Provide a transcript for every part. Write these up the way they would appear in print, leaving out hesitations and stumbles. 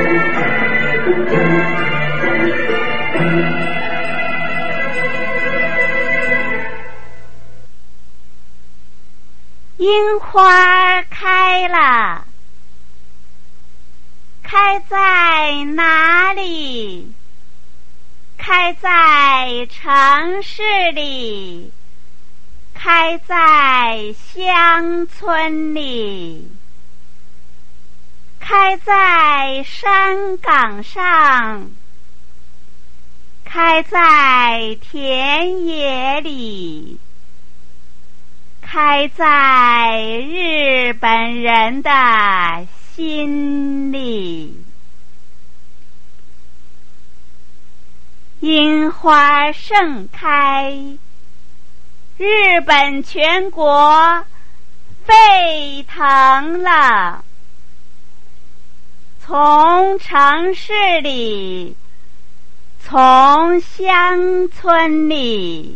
樱花开了，开在哪里？开在城市里，开在乡村里，开在山岗上，开在田野里，开在日本人的心里。樱花盛开，日本全国沸腾了。从城市里，从乡村里，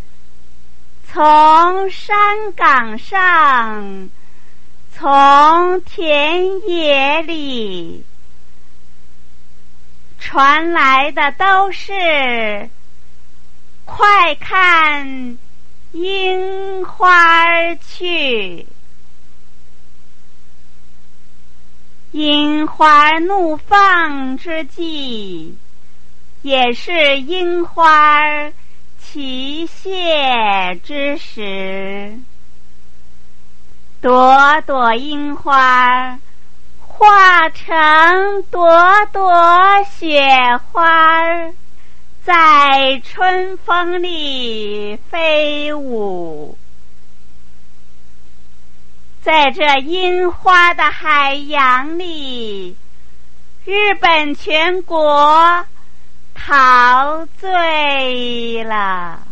从山岗上，从田野里，传来的都是快看樱花去。樱花怒放之际，也是樱花齐谢之时。朵朵樱花化成朵朵雪花，在春风里飞舞。在这樱花的海洋里，日本全国陶醉了。